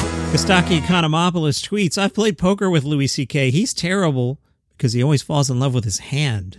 Kostaki Economopoulos tweets, I've played poker with Louis C.K. He's terrible because he always falls in love with his hand.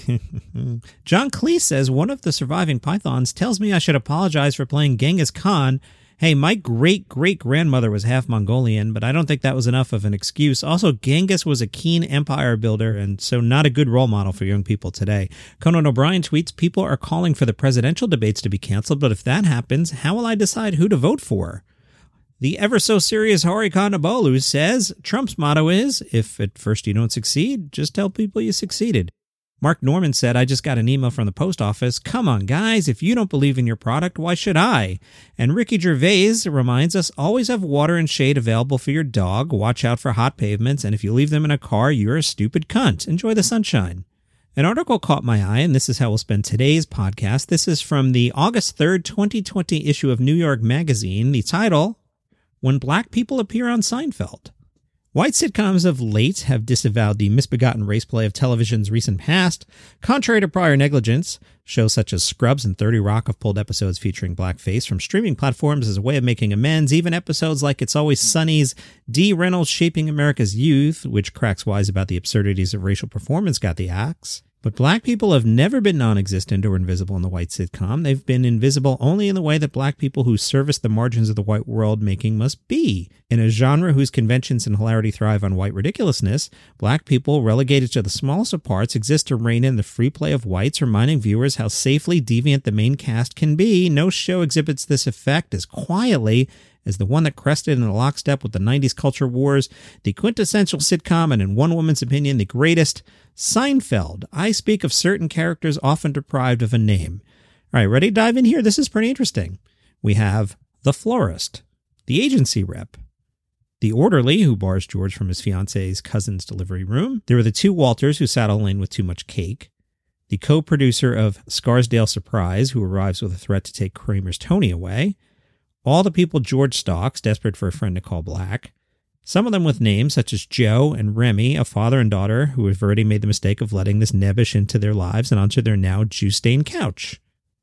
John Cleese says, one of the surviving pythons tells me I should apologize for playing Genghis Khan. Hey, my great-great-grandmother was half Mongolian, but I don't think that was enough of an excuse. Also, Genghis was a keen empire builder, and so not a good role model for young people today. Conan O'Brien tweets, people are calling for the presidential debates to be canceled, but if that happens, how will I decide who to vote for? The ever-so-serious Hari Kondabolu says, Trump's motto is, if at first you don't succeed, just tell people you succeeded. Mark Norman said, I just got an email from the post office. Come on, guys, if you don't believe in your product, why should I? And Ricky Gervais reminds us, always have water and shade available for your dog. Watch out for hot pavements, and if you leave them in a car, you're a stupid cunt. Enjoy the sunshine. An article caught my eye, and this is how we'll spend today's podcast. This is from the August 3rd, 2020 issue of New York Magazine. The title, When Black People Appear on Seinfeld. White sitcoms of late have disavowed the misbegotten race play of television's recent past. Contrary to prior negligence, shows such as Scrubs and 30 Rock have pulled episodes featuring blackface from streaming platforms as a way of making amends. Even episodes like It's Always Sunny's Dee Reynolds Shaping America's Youth, which cracks wise about the absurdities of racial performance, got the axe. But black people have never been non-existent or invisible in the white sitcom. They've been invisible only in the way that black people who service the margins of the white world making must be. In a genre whose conventions and hilarity thrive on white ridiculousness, black people, relegated to the smallest of parts, exist to rein in the free play of whites, reminding viewers how safely deviant the main cast can be. No show exhibits this effect as quietly as the one that crested in lockstep with the 90s culture wars, the quintessential sitcom, and in one woman's opinion, the greatest, Seinfeld. I speak of certain characters often deprived of a name. All right, ready to dive in here? This is pretty interesting. We have the florist, the agency rep, the orderly who bars George from his fiance's cousin's delivery room. There were the two Walters who saddle Elaine with too much cake, the co-producer of Scarsdale Surprise who arrives with a threat to take Kramer's Tony away, all the people George stalks, desperate for a friend to call black. Some of them with names such as Joe and Remy, a father and daughter who have already made the mistake of letting this nebbish into their lives and onto their now juice-stained couch.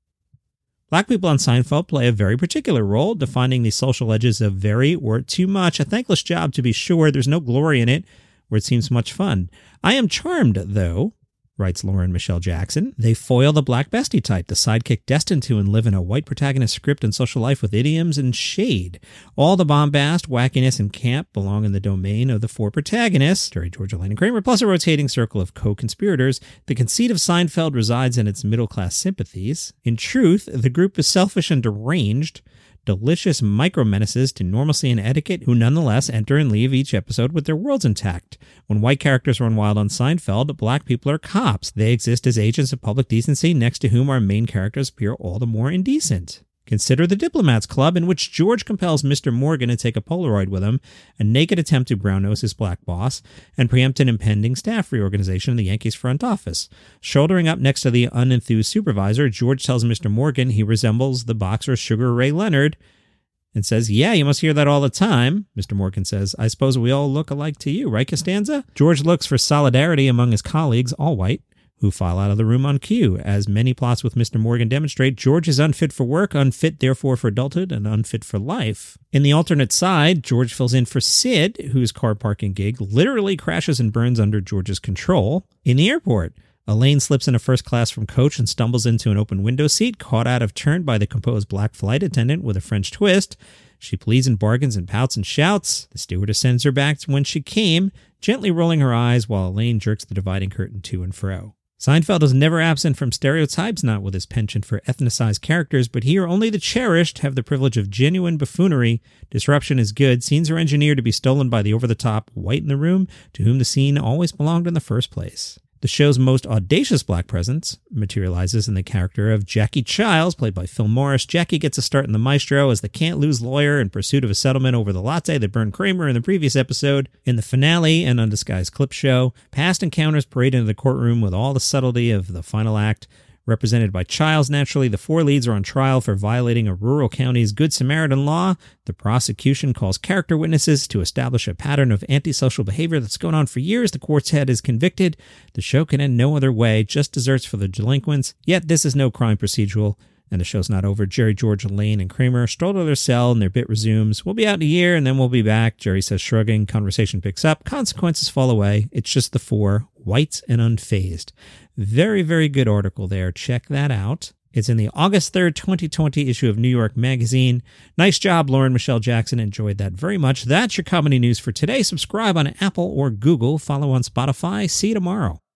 Black people on Seinfeld play a very particular role, defining the social edges of very or too much. A thankless job, to be sure. There's no glory in it, where it seems much fun. I am charmed, though, writes Lauren Michelle Jackson. They foil the black bestie type, the sidekick destined to and live in a white protagonist script and social life with idioms and shade. All the bombast, wackiness, and camp belong in the domain of the four protagonists, Jerry, George, Elaine, and Kramer, plus a rotating circle of co-conspirators. The conceit of Seinfeld resides in its middle-class sympathies. In truth, the group is selfish and deranged, delicious micro-menaces to normalcy and etiquette who nonetheless enter and leave each episode with their worlds intact. When white characters run wild on Seinfeld, black people are cops. They exist as agents of public decency, next to whom our main characters appear all the more indecent. Consider the Diplomats Club, in which George compels Mr. Morgan to take a Polaroid with him, a naked attempt to brown-nose his black boss, and preempt an impending staff reorganization in the Yankees front office. Shouldering up next to the unenthused supervisor, George tells Mr. Morgan he resembles the boxer Sugar Ray Leonard, and says, yeah, you must hear that all the time. Mr. Morgan says, I suppose we all look alike to you, right, Costanza? George looks for solidarity among his colleagues, all white, who file out of the room on cue. As many plots with Mr. Morgan demonstrate, George is unfit for work, unfit therefore for adulthood, and unfit for life. In the alternate side, George fills in for Sid, whose car parking gig literally crashes and burns under George's control. In the airport, Elaine slips in a first class from coach and stumbles into an open window seat, caught out of turn by the composed black flight attendant with a French twist. She pleads and bargains and pouts and shouts. The stewardess sends her back to when she came, gently rolling her eyes while Elaine jerks the dividing curtain to and fro. Seinfeld is never absent from stereotypes, not with his penchant for ethnicized characters, but here only the cherished have the privilege of genuine buffoonery. Disruption is good. Scenes are engineered to be stolen by the over-the-top white in the room, to whom the scene always belonged in the first place. The show's most audacious black presence materializes in the character of Jackie Chiles, played by Phil Morris. Jackie gets a start in The Maestro as the can't-lose lawyer in pursuit of a settlement over the latte that burned Kramer in the previous episode. In the finale, an undisguised clip show, past encounters parade into the courtroom with all the subtlety of the final act. Represented by Chiles, naturally, the four leads are on trial for violating a rural county's Good Samaritan law. The prosecution calls character witnesses to establish a pattern of antisocial behavior that's going on for years. The court's head is convicted. The show can end no other way, just desserts for the delinquents. Yet this is no crime procedural. And the show's not over. Jerry, George, Elaine, and Kramer stroll to their cell and their bit resumes. We'll be out in a year and then we'll be back. Jerry says, shrugging. Conversation picks up. Consequences fall away. It's just the four, white and unfazed. Very, very good article there. Check that out. It's in the August 3rd, 2020 issue of New York Magazine. Nice job, Lauren Michelle Jackson. Enjoyed that very much. That's your comedy news for today. Subscribe on Apple or Google. Follow on Spotify. See you tomorrow.